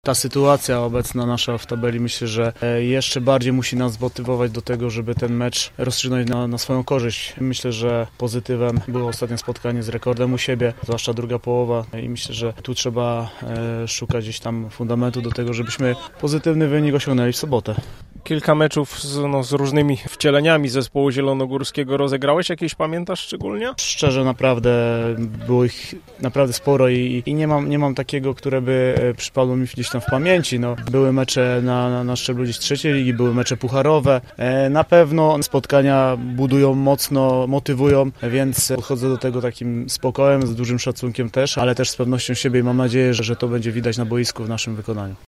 Ta sytuacja obecna nasza w tabeli myślę, że jeszcze bardziej musi nas zmotywować do tego, żeby ten mecz rozstrzygnąć na swoją korzyść. Myślę, że pozytywem było ostatnie spotkanie z Rekordem u siebie, zwłaszcza druga połowa i myślę, że tu trzeba szukać gdzieś tam fundamentu do tego, żebyśmy pozytywny wynik osiągnęli w sobotę. Kilka meczów z różnymi wcieleniami zespołu zielonogórskiego rozegrałeś? Jakieś pamiętasz szczególnie? Szczerze naprawdę było ich naprawdę sporo i nie mam takiego, które by przypadło mi gdzieś tam w pamięci. No, były mecze na szczeblu gdzieś trzeciej ligi, były mecze pucharowe. Na pewno spotkania budują mocno, motywują, więc podchodzę do tego takim spokojem, z dużym szacunkiem też, ale też z pewnością siebie i mam nadzieję, że to będzie widać na boisku w naszym wykonaniu.